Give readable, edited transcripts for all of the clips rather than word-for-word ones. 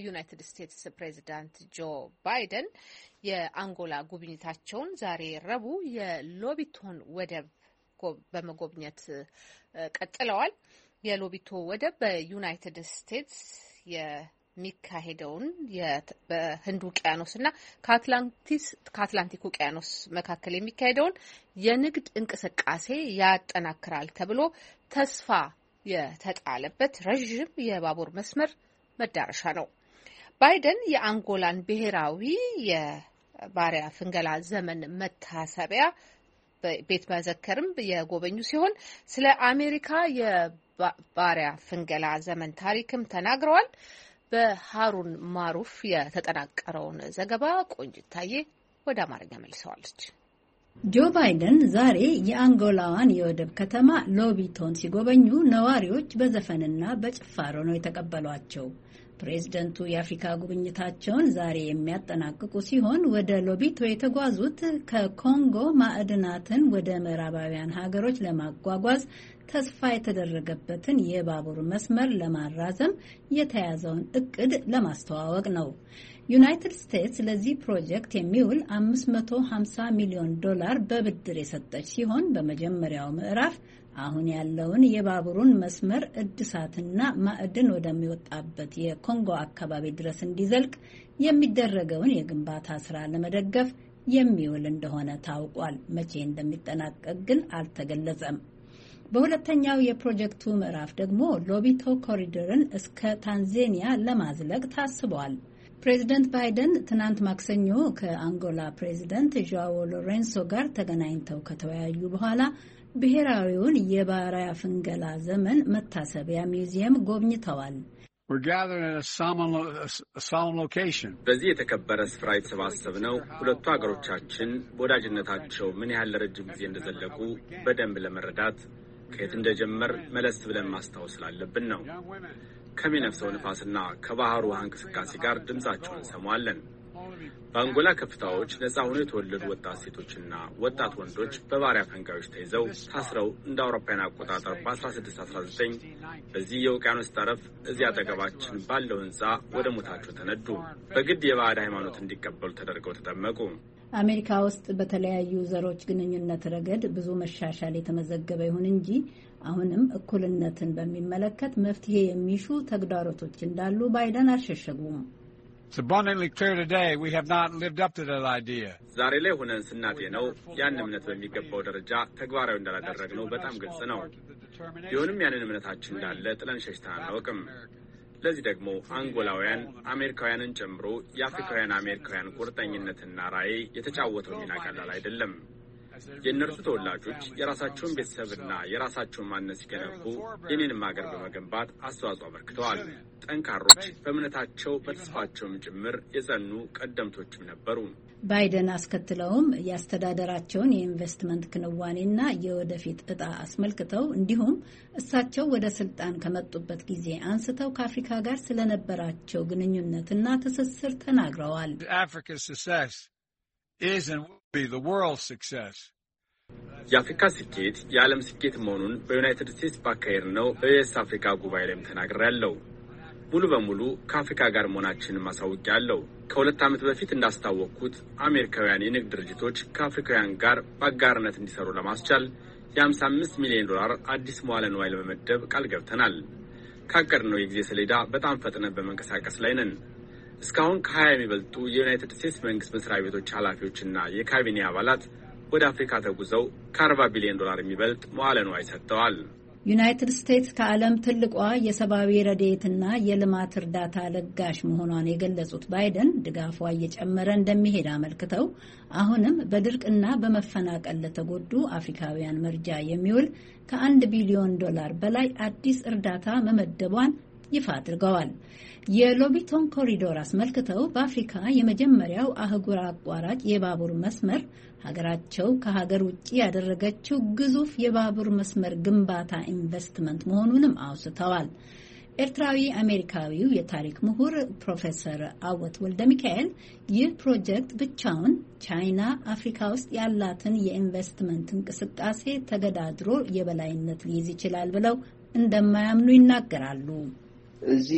ዩናይትድ ስቴትስ ፕሬዚዳንት ጆ ባይደን የአንጎላ ጉብኝታቸውን ዛሬ ረቡዕ የሎቢቶን ወደብ በመጎብኘት ቀጥለዋል። የሎቢቶ ወደብ በዩናይትድ ስቴትስ የሚካሄደውን በህንድ ውቅያኖስና ከአትላንቲክ ውቅያኖስ መካከል የሚካሄደውን የንግድ እንቅስቃሴ ያጠናክራል ተብሎ ተስፋ የተጣለበት ረዥም የባቡር መስመር መዳረሻ ነው። ባይደን የአንጎላን ብሔራዊ የባሪያ ፍንገላ ዘመን መታሰቢያ ቤተ መዘክርም የጎበኙ ሲሆን ስለ አሜሪካ የባሪያ ፍንገላ ዘመን ታሪክም ተናግረዋል። በሃሩን ማሩፍ የተጠናቀረውን ዘገባ ቆንጅታዬ ወደ አማርኛ መልሰዋለች። ጆ ባይደን ዛሬ የአንጎላዋን የወደብ ከተማ ሎቢቶን ሲጎበኙ ነዋሪዎች በዘፈንና በጭፋሮ ነው የተቀበሏቸው። ፕሬዝደንቱ የአፍሪካ ጉብኝታቸውን ዛሬ የሚያጠናቅቁ ሲሆን ወደ ሎቢቶ የተጓዙት ከኮንጎ ማዕድናትን ወደ ምዕራባውያን ሀገሮች ለማጓጓዝ ተስፋ የተደረገበትን የባቡር መስመር ለማራዘም የተያዘውን እቅድ ለማስተዋወቅ ነው። ዩናይትድ ስቴትስ ለዚህ ፕሮጀክት የሚውል $550 ሚሊዮን በብድር የሰጠች ሲሆን በመጀመሪያው ምዕራፍ አሁን ያለውን የባቡሩን መስመር እድሳትና ማዕድን ወደሚወጣበት የኮንጎ አካባቢ ድረስ እንዲዘልቅ የሚደረገውን የግንባታ ስራ ለመደገፍ የሚውል እንደሆነ ታውቋል። መቼ እንደሚጠናቀቅ ግን አልተገለጸም። በሁለተኛው የፕሮጀክቱ ምዕራፍ ደግሞ ሎቢቶ ኮሪደርን እስከ ታንዛኒያ ለማዝለቅ ታስቧል። ፕሬዚደንት ባይደን ትናንት ማክሰኞ ከአንጎላ ፕሬዚደንት ዣኦ ሎሬንሶ ጋር ተገናኝተው ከተወያዩ በኋላ ብሔራዊውን የባሪያ ፍንገላ ዘመን መታሰቢያ ሚውዚየም ጎብኝተዋል። በዚህ የተከበረ ስፍራ የተሰባሰብነው ሁለቱ ሀገሮቻችን በወዳጅነታቸው ምን ያህል ለረጅም ጊዜ እንደዘለቁ በደንብ ለመረዳት ከየት እንደጀመር መለስ ብለን ማስታወስ ስላለብን ነው። ከሚነፍሰው ንፋስና ከባህሩ ውሃ እንቅስቃሴ ጋር ድምጻቸውን እንሰማለን። በአንጎላ ከፍታዎች ነጻ ሆነው የተወለዱ ወጣት ሴቶችና ወጣት ወንዶች በባሪያ ፈንጋዮች ተይዘው ታስረው እንደ አውሮፓውያን አቆጣጠር በ1619 በዚህ የውቅያኖስ ጠረፍ እዚህ አጠገባችን ባለው ህንጻ ወደ ሞታቸው ተነዱ። በግድ የባዕድ ሃይማኖት እንዲቀበሉ ተደርገው ተጠመቁ። አሜሪካ ውስጥ በተለያዩ ዘሮች ግንኙነት ረገድ ብዙ መሻሻል የተመዘገበ ይሁን እንጂ አሁንም እኩልነትን በሚመለከት መፍትሄ የሚሹ ተግዳሮቶች እንዳሉ ባይደን አልሸሸጉም። ዛሬ ላይ ሆነን ስናጤነው ያን እምነት በሚገባው ደረጃ ተግባራዊ እንዳላደረግነው በጣም ግልጽ ነው። ቢሆንም ያንን እምነታችን እንዳለ ጥለን ሸሽተን አናውቅም። ለዚህ ደግሞ አንጎላውያን አሜሪካውያንን ጨምሮ የአፍሪካውያን አሜሪካውያን ቁርጠኝነትና ራዕይ የተጫወተው ሚና ቀላል አይደለም። የእነርሱ ተወላጆች የራሳቸውን ቤተሰብና የራሳቸውን ማንነት ሲገነቡ የኔንም ሀገር በመገንባት አስተዋጽኦ አበርክተዋል። ጠንካሮች፣ በእምነታቸው በተስፋቸውም ጭምር የጸኑ ቀደምቶችም ነበሩ። ባይደን አስከትለውም የአስተዳደራቸውን የኢንቨስትመንት ክንዋኔና የወደፊት እጣ አስመልክተው እንዲሁም እሳቸው ወደ ስልጣን ከመጡበት ጊዜ አንስተው ከአፍሪካ ጋር ስለነበራቸው ግንኙነትና ትስስር ተናግረዋል። የአፍሪካ ስኬት የዓለም ስኬት መሆኑን በዩናይትድ ስቴትስ ባካሄድነው በዩኤስ አፍሪካ ጉባኤ ላይም ተናግሬያለሁ። ሙሉ በሙሉ ከአፍሪካ ጋር መሆናችንን ማሳወቂያለሁ። ከ2 ዓመት በፊት እንዳስታወቅኩት አሜሪካውያን የንግድ ድርጅቶች ከአፍሪካውያን ጋር በአጋርነት እንዲሰሩ ለማስቻል $55 ሚሊዮን አዲስ መዋለ ንዋይ ለመመደብ ቃል ገብተናል። ካቀድነው የጊዜ ሰሌዳ በጣም ፈጥነን በመንቀሳቀስ ላይ ነን። እስካሁን ከ20 የሚበልጡ የዩናይትድ ስቴትስ መንግስት መስሪያ ቤቶች ኃላፊዎችና የካቢኔ አባላት ወደ አፍሪካ ተጉዘው ከ$40 ቢሊዮን የሚበልጥ መዋለ ንዋይ ሰጥተዋል። ዩናይትድ ስቴትስ ከዓለም ትልቋ የሰብአዊ ረድኤትና የልማት እርዳታ ለጋሽ መሆኗን የገለጹት ባይደን ድጋፏ እየጨመረ እንደሚሄድ አመልክተው አሁንም በድርቅና በመፈናቀል ለተጎዱ አፍሪካውያን መርጃ የሚውል ከ$1 ቢሊዮን በላይ አዲስ እርዳታ መመደቧን ይፋ አድርገዋል። የሎቢቶን ኮሪዶር አስመልክተው በአፍሪካ የመጀመሪያው አህጉር አቋራጭ የባቡር መስመር ሀገራቸው ከሀገር ውጭ ያደረገችው ግዙፍ የባቡር መስመር ግንባታ ኢንቨስትመንት መሆኑንም አውስተዋል። ኤርትራዊ አሜሪካዊው የታሪክ ምሁር ፕሮፌሰር አወት ወልደ ሚካኤል ይህ ፕሮጀክት ብቻውን ቻይና አፍሪካ ውስጥ ያላትን የኢንቨስትመንት እንቅስቃሴ ተገዳድሮ የበላይነት ሊይዝ ይችላል ብለው እንደማያምኑ ይናገራሉ። እዚህ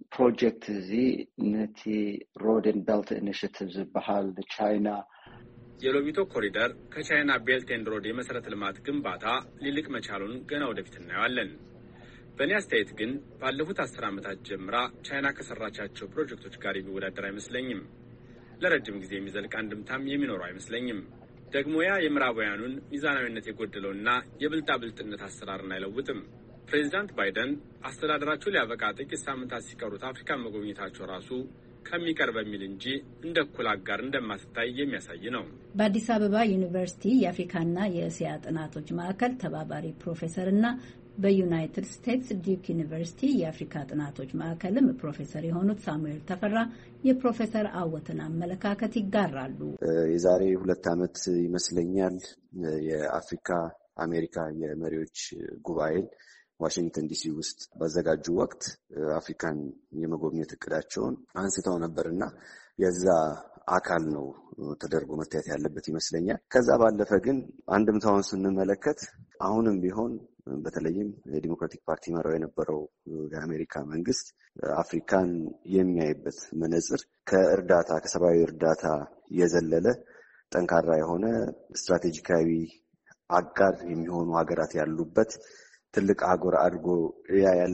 ፕሮጀክት እዚ ነቲ ሮድ ኤንድ ቤልት ኢኒሺቲቭ ዝበሃል ቻይና የሎቢቶ ኮሪደር ከቻይና ቤልት ኤንድ ሮድ የመሰረተ ልማት ግንባታ ሊልቅ መቻሉን ገና ወደፊት እናየዋለን። በእኔ አስተያየት ግን ባለፉት 10 ዓመታት ጀምራ ቻይና ከሰራቻቸው ፕሮጀክቶች ጋር የሚወዳደር አይመስለኝም። ለረጅም ጊዜ የሚዘልቅ አንድምታም የሚኖረው አይመስለኝም። ደግሞ ያ የምዕራባውያኑን ሚዛናዊነት የጎደለውና የብልጣብልጥነት አሰራርን አይለውጥም። ፕሬዚዳንት ባይደን አስተዳደራቸው ሊያበቃ ጥቂት ሳምንታት ሲቀሩት አፍሪካን መጎብኘታቸው ራሱ ከሚቀር በሚል እንጂ እንደ እኩል አጋር እንደማትታይ የሚያሳይ ነው። በአዲስ አበባ ዩኒቨርሲቲ የአፍሪካና የእስያ ጥናቶች ማዕከል ተባባሪ ፕሮፌሰርና በዩናይትድ ስቴትስ ዲዩክ ዩኒቨርሲቲ የአፍሪካ ጥናቶች ማዕከልም ፕሮፌሰር የሆኑት ሳሙኤል ተፈራ የፕሮፌሰር አወትን አመለካከት ይጋራሉ። የዛሬ 2 ዓመት ይመስለኛል የአፍሪካ አሜሪካ የመሪዎች ጉባኤ ዋሽንግተን ዲሲ ውስጥ ባዘጋጁ ወቅት አፍሪካን የመጎብኘት እቅዳቸውን አንስተው ነበርና የዛ አካል ነው ተደርጎ መታየት ያለበት ይመስለኛል። ከዛ ባለፈ ግን አንድምታውን ስንመለከት አሁንም ቢሆን በተለይም የዲሞክራቲክ ፓርቲ መራው የነበረው የአሜሪካ መንግስት አፍሪካን የሚያይበት መነጽር ከእርዳታ ከሰብአዊ እርዳታ የዘለለ ጠንካራ የሆነ ስትራቴጂካዊ አጋር የሚሆኑ ሀገራት ያሉበት ትልቅ አህጉር አድርጎ ያያል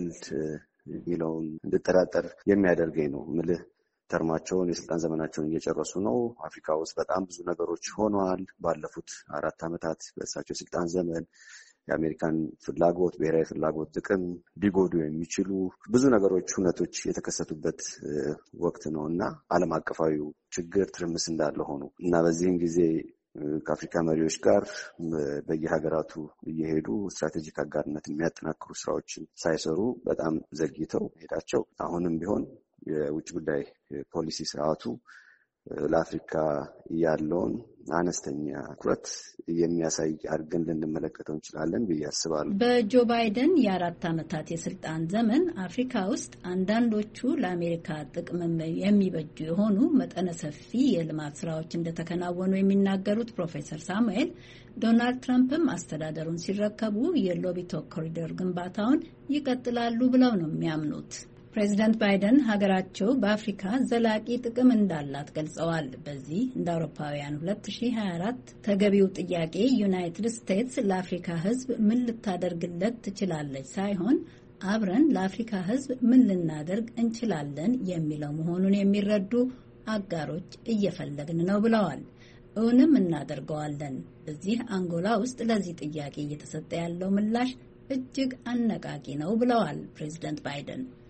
የሚለውን እንድጠራጠር የሚያደርገኝ ነው። ምልህ ተርማቸውን የስልጣን ዘመናቸውን እየጨረሱ ነው። አፍሪካ ውስጥ በጣም ብዙ ነገሮች ሆነዋል። ባለፉት 4 ዓመታት በእሳቸው ስልጣን ዘመን የአሜሪካን ፍላጎት፣ ብሔራዊ ፍላጎት፣ ጥቅም ሊጎዱ የሚችሉ ብዙ ነገሮች፣ ሁነቶች የተከሰቱበት ወቅት ነው እና ዓለም አቀፋዊው ችግር ትርምስ እንዳለ ሆኖ እና በዚህም ጊዜ ከአፍሪካ መሪዎች ጋር በየሀገራቱ እየሄዱ ስትራቴጂክ አጋርነት የሚያጠናክሩ ስራዎችን ሳይሰሩ በጣም ዘግይተው ሄዳቸው አሁንም ቢሆን የውጭ ጉዳይ ፖሊሲ ስርዓቱ ለአፍሪካ ያለውን አነስተኛ ትኩረት የሚያሳይ አድርገን ልንመለከተው እንችላለን ብዬ አስባለሁ። በጆ ባይደን የ4 ዓመታት የስልጣን ዘመን አፍሪካ ውስጥ አንዳንዶቹ ለአሜሪካ ጥቅም የሚበጁ የሆኑ መጠነ ሰፊ የልማት ስራዎች እንደተከናወኑ የሚናገሩት ፕሮፌሰር ሳሙኤል ዶናልድ ትራምፕም አስተዳደሩን ሲረከቡ የሎቢቶ ኮሪደር ግንባታውን ይቀጥላሉ ብለው ነው የሚያምኑት። ፕሬዚደንት ባይደን ሀገራቸው በአፍሪካ ዘላቂ ጥቅም እንዳላት ገልጸዋል። በዚህ እንደ አውሮፓውያን 2024 ተገቢው ጥያቄ ዩናይትድ ስቴትስ ለአፍሪካ ሕዝብ ምን ልታደርግለት ትችላለች ሳይሆን አብረን ለአፍሪካ ሕዝብ ምን ልናደርግ እንችላለን የሚለው መሆኑን የሚረዱ አጋሮች እየፈለግን ነው ብለዋል። እውንም እናደርገዋለን። እዚህ አንጎላ ውስጥ ለዚህ ጥያቄ እየተሰጠ ያለው ምላሽ እጅግ አነቃቂ ነው ብለዋል ፕሬዚደንት ባይደን።